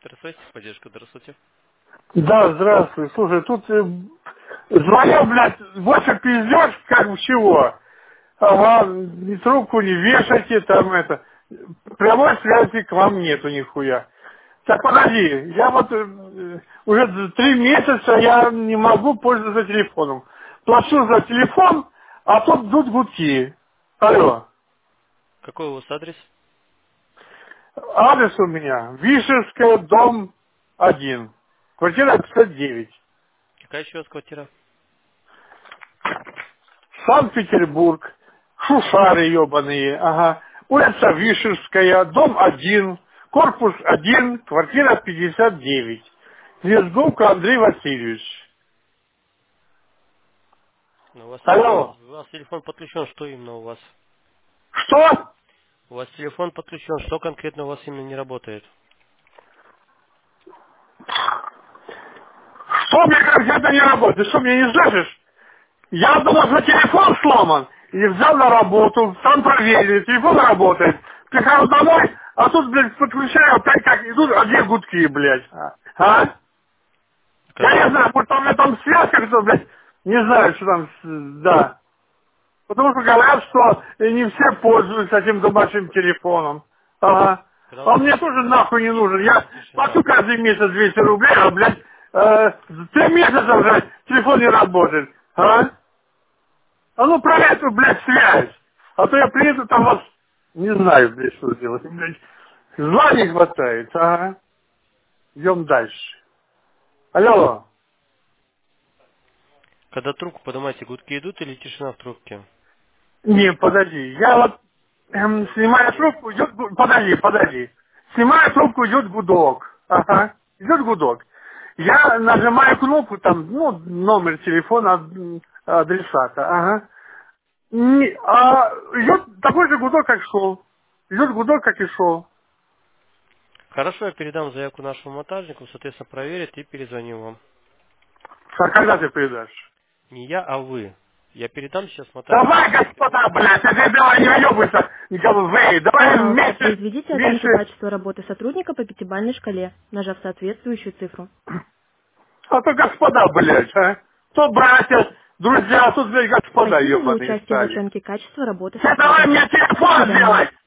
Здравствуйте, поддержка, здравствуйте. Да, здравствуй. Слушай, тут звонил, блядь, больше пиздешь, как бы чего. Ага, ни трубку не вешайте, там это. Прямой связи к вам нету нихуя. Так, подожди, я вот уже 3 месяца я не могу пользоваться телефоном. Плачу за телефон, а тут идут гудки. Алло. Какой у вас адрес? Адрес у меня Вишерская, дом 1. Квартира 59. Какая еще у вас квартира? Санкт-Петербург, Шушары ебаные, ага. Улица Вишерская, дом 1, корпус 1, квартира 59. Звездовка Андрей Васильевич. Ну, Алло. у вас телефон подключен, что именно у вас? Что? У вас телефон подключен, что конкретно у вас именно не работает? Что мне как-то не работает? Ты что, мне не слышишь? Я думал, что телефон сломан. И взял на работу, там проверили, телефон работает. Прихожу домой, а тут, блядь, подключаю, опять как идут одни гудки, блядь. А? Я Когда не знаю, может там у меня там связь как-то, блядь, не знаю, что там, да. Потому что говорят, что не все пользуются этим домашним телефоном. Ага. когда у А вас мне тоже нахуй не нужен. Я плачу тишина? каждый месяц 200 рублей, а, блядь, 3 месяца уже телефон не работает. А? А ну про эту, блядь, связь. А то я приеду там вас, не знаю, блядь, что делать. Блядь, зла не хватает, ага. Идем дальше. Алло. Когда трубку поднимаете, гудки идут или тишина в трубке? Не, подожди. Я вот снимаю трубку, идет подожди. Снимаю трубку, идет гудок. Ага. Идет гудок. Я нажимаю кнопку, там, ну, номер телефона адресата. Ага. Идет такой же гудок, как шел. Идет гудок, как и шел. Хорошо, я передам заявку нашему монтажнику, соответственно, проверит и перезвоню вам. А когда ты придешь? Не я, а вы. Я передам сейчас монтажнику. Давай, господа, блядь, а ты давай не уебывайся, никого, давай Пожалуйста, меньше, произведите оценку меньше. качества работы сотрудника по пятибалльной шкале, нажав соответствующую цифру. А то господа, блядь, а? То братья, друзья, а тут, блядь, господа Спасибо за ебаные участие в стали. оценке качества работы Давай мне сотрудника. До телефон свидания. сделай!